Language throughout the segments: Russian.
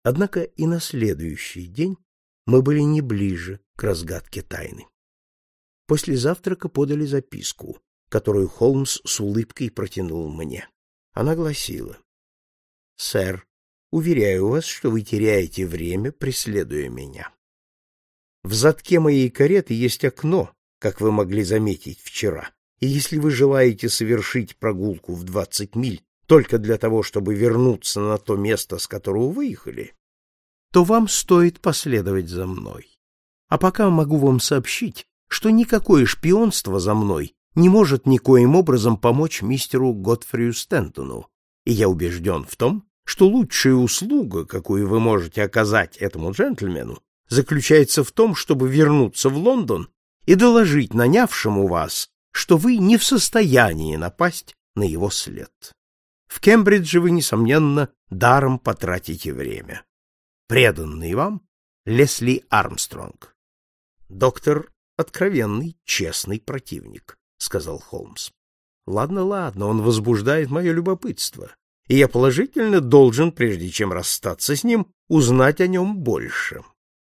Однако и на следующий день мы были не ближе к разгадке тайны. После завтрака подали записку, которую Холмс с улыбкой протянул мне. Она гласила: «Сэр, уверяю вас, что вы теряете время, преследуя меня. В задке моей кареты есть окно, как вы могли заметить вчера, и если вы желаете совершить прогулку в 20 миль только для того, чтобы вернуться на то место, с которого выехали, то вам стоит последовать за мной. А пока могу вам сообщить, что никакое шпионство за мной не может никоим образом помочь мистеру Готфрию Стентону, и я убежден в том, что лучшая услуга, какую вы можете оказать этому джентльмену, заключается в том, чтобы вернуться в Лондон и доложить нанявшему вас, что вы не в состоянии напасть на его след. В Кембридже вы, несомненно, даром потратите время. Преданный вам Лесли Армстронг». «Доктор — откровенный, честный противник», — сказал Холмс. «Ладно, он возбуждает мое любопытство, и я положительно должен, прежде чем расстаться с ним, узнать о нем больше».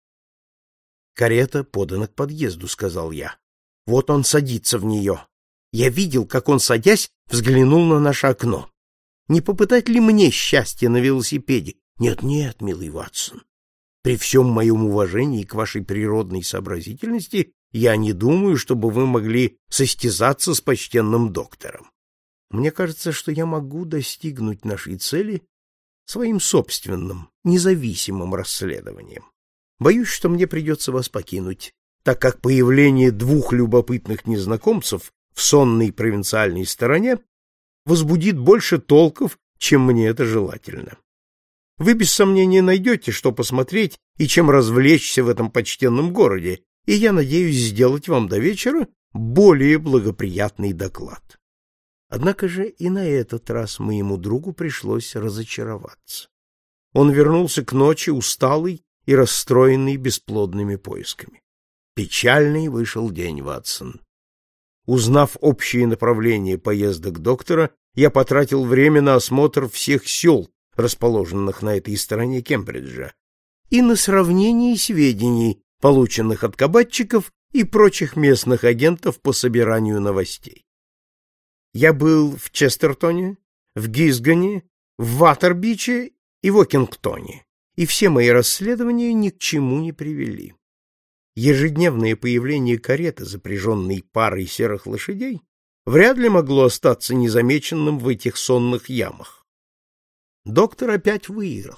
«Карета подана к подъезду», — сказал я. «Вот он садится в нее. Я видел, как он, садясь, взглянул на наше окно. Не попытать ли мне счастье на велосипеде? Нет, милый Ватсон. При всем моем уважении к вашей природной сообразительности я не думаю, чтобы вы могли состязаться с почтенным доктором. Мне кажется, что я могу достигнуть нашей цели своим собственным, независимым расследованием. Боюсь, что мне придется вас покинуть, так как появление двух любопытных незнакомцев в сонной провинциальной стороне возбудит больше толков, чем мне это желательно. Вы без сомнения найдете, что посмотреть и чем развлечься в этом почтенном городе, и я надеюсь сделать вам до вечера более благоприятный доклад». Однако же и на этот раз моему другу пришлось разочароваться. Он вернулся к ночи усталый и расстроенный бесплодными поисками. Печальный вышел день, Ватсон. Узнав общее направление поездок доктора, я потратил время на осмотр всех сел, расположенных на этой стороне Кембриджа, и на сравнение сведений, полученных от кабачиков и прочих местных агентов по собиранию новостей. Я был в Честертоне, в Гизгоне, в Ватербиче и в Окингтоне, и все мои расследования ни к чему не привели. Ежедневное появление кареты, запряженной парой серых лошадей, вряд ли могло остаться незамеченным в этих сонных ямах. Доктор опять выиграл.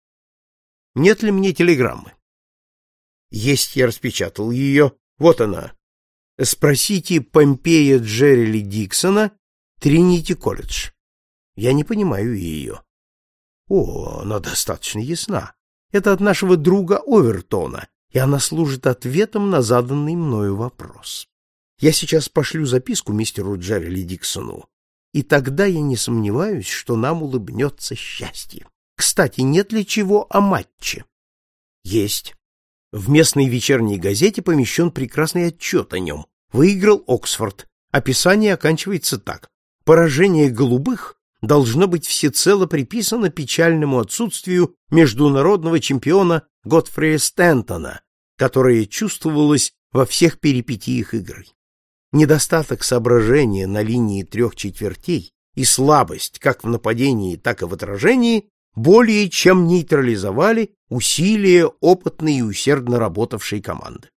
Нет ли мне телеграммы? Есть, я распечатал ее. Вот она. Спросите Помпея Джеррили Диксона, Тринити-колледж. Я не понимаю ее. Она достаточно ясна. Это от нашего друга Овертона, и она служит ответом на заданный мною вопрос. Я сейчас пошлю записку мистеру Джеррили Диксону, и тогда я не сомневаюсь, что нам улыбнется счастье. Кстати, нет ли чего о матче? Есть. В местной вечерней газете помещен прекрасный отчет о нем. Выиграл Оксфорд. Описание оканчивается так: поражение голубых должно быть всецело приписано печальному отсутствию международного чемпиона Готфрия Стентона, которое чувствовалось во всех перипетиях игры. Недостаток соображения на линии 3/4 и слабость как в нападении, так и в отражении более чем нейтрализовали усилия опытной и усердно работавшей команды.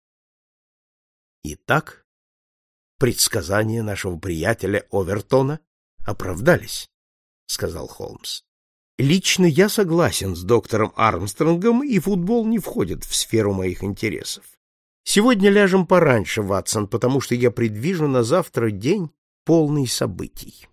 Итак, предсказания нашего приятеля Овертона оправдались, — сказал Холмс. Лично я согласен с доктором Армстронгом, и футбол не входит в сферу моих интересов. Сегодня ляжем пораньше, Ватсон, потому что я предвижу на завтра день полный событий.